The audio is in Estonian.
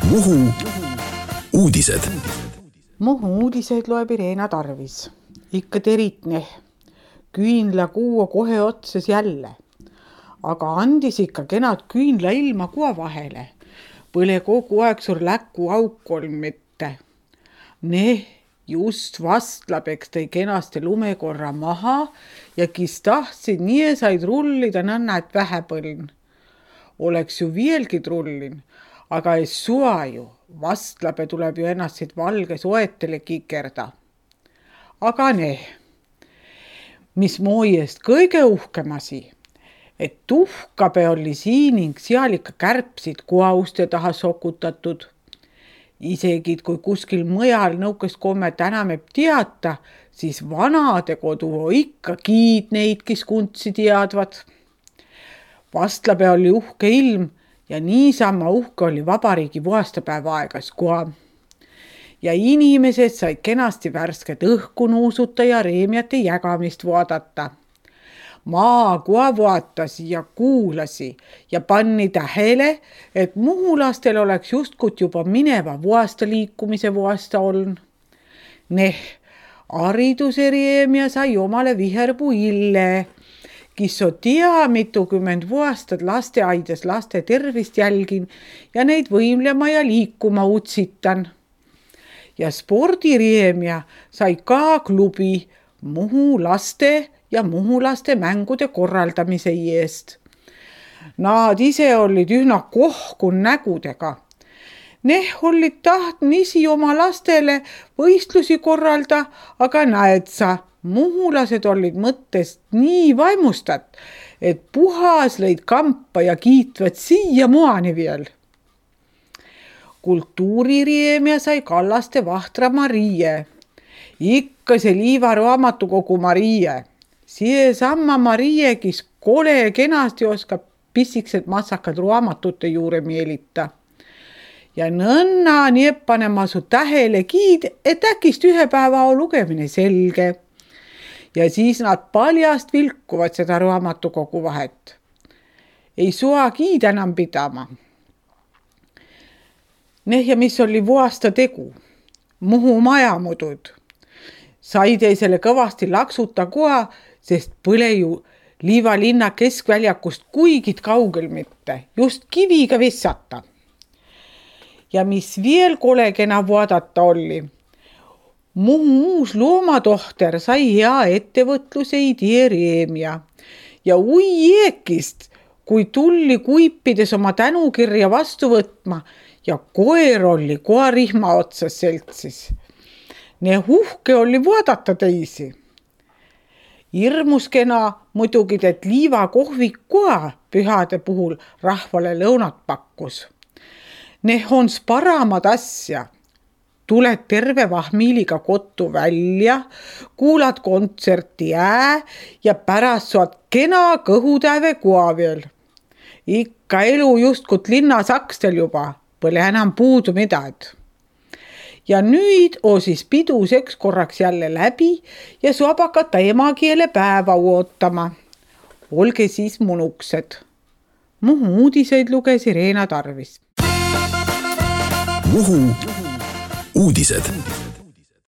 Muhu uudised. Muhu uudised loeb Irena Tarvis. Ikka teritne. Küünla kuu kohe otsas jälle. Aga andis ikka kenad küünla ilma kua vahele. Põle kogu aeg sur läkku auk on mitte. Just vastlapeks tõi kenasti lumekorra maha ja kis tahtsid, nii said rullida nõnna, et vähe põln. Oleks ju vielgi trullin, aga ei sua ju. Vastlape tuleb ju ennast siit valge soetele kikerda. Aga mis moiest kõige uhkemasi, et tuhkape oli siin ning seal ikka kärpsid kuauste taha sokutatud. Isegi kui kuskil mõjal nõukest kommet enam ei teata, siis vanade kodu ikka kiid neid, kes kuntsi teadvad. Vastlape oli uhke ilm ja niisama uhke oli vabariigi vuastapäeva aegas kua. Ja inimesed said kenasti värsket õhku nuusuta ja reemiate jägamist vaadata. Maa kua vaatasi ja kuulasi ja panni tähele, et muhulastel oleks justkut juba mineva vuasta liikumise vuasta oln. Hariduse reemia sai omale viherpuu Ille, kis on mitukümmend vuastad lasteaides laste tervist jälgin ja neid võimlema ja liikuma utsitan. Ja spordireemia sai ka klubi Muhu laste ja muhulaste mängude korraldamise eest. Nad ise olid ühna kohkun nägudega. Olid tahtnud isi oma lastele võistlusi korralda, aga näed sa, muhulased olid mõttest nii vaimustat, et puhas lõid kampa ja kiitvad siia muani veel. Kultuurireemia sai Kallaste vahtra Marie. Ikka see Liiva raamatukogu Marie. Seesamma Marie, kis kole kenasti oskab pissiksed massakad raamatute juure meelita. Ja nõnna panema su tähele kiid, et äkist ühe päeva on lugemine selge. Ja siis nad paljast vilkuvad seda raamatukogu vahet. Ei sua kiid enam pidama. Ja mis oli vuasta tegu? Muhu majamudud. Sai teisele kõvasti laksuta koha, sest põle ju Liiva linna keskväljakust kuigid kaugel mitte, just kiviga vissata. Ja mis veel kolegena vaadata oli? Muhu uus loomatohter sai hea ettevõtluse idee reemia. Ja eekist, kui tulli kuipides oma tänukirja vastu võtma ja koer oli koarihma otsas seltsis. Uhke oli vaadata teisi. Hirmus kena muidugi, et Liiva kohvik koha pühade puhul rahvale lõunat pakkus. Ons paramad asja. Tuled terve vahmiiliga kottu välja, kuulad kontserti ja pärast saad kena kõhutäve koha veel. Ikka elu justkut linnasakstel juba, põle enam puudu midagi. Ja nüüd on siis piduseks korraks jälle läbi ja saab hakata emakeele päeva ootama. Olge siis munuksed. Muhu uudiseid luges Irena Tarvis. Muhu uudised.